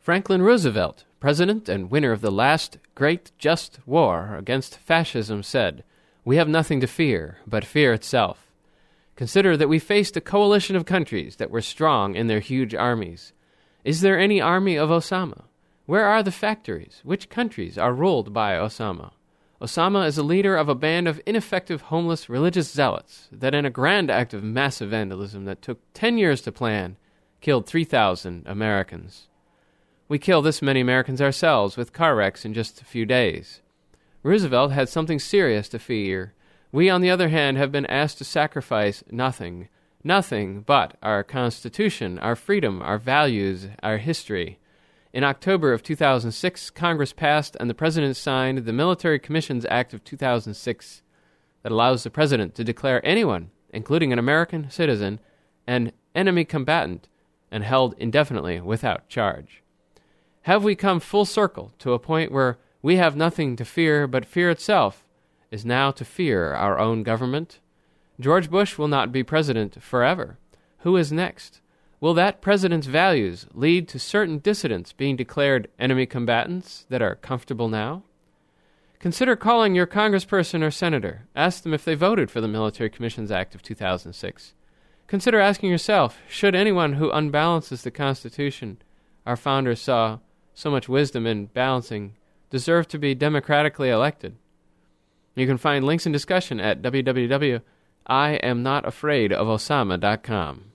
Franklin Roosevelt, president and winner of the last great just war against fascism, said, "We have nothing to fear but fear itself." Consider that we faced a coalition of countries that were strong in their huge armies. Is there any army of Osama? Where are the factories? Which countries are ruled by Osama? Osama is a leader of a band of ineffective, homeless, religious zealots that in a grand act of massive vandalism that took 10 years to plan, killed 3,000 Americans. We kill this many Americans ourselves with car wrecks in just a few days. Roosevelt had something serious to fear. We, on the other hand, have been asked to sacrifice nothing but our Constitution, our freedom, our values, our history. In October of 2006, Congress passed and the President signed the Military Commissions Act of 2006 that allows the President to declare anyone, including an American citizen, an enemy combatant and held indefinitely without charge. Have we come full circle to a point where we have nothing to fear but fear itself is now to fear our own government? George Bush will not be president forever. Who is next? Will that president's values lead to certain dissidents being declared enemy combatants that are comfortable now? Consider calling your congressperson or senator. Ask them if they voted for the Military Commissions Act of 2006. Consider asking yourself, should anyone who unbalances the Constitution our founders saw so much wisdom in balancing deserve to be democratically elected? You can find links and discussion at www.IamNotAfraidofOsama.com.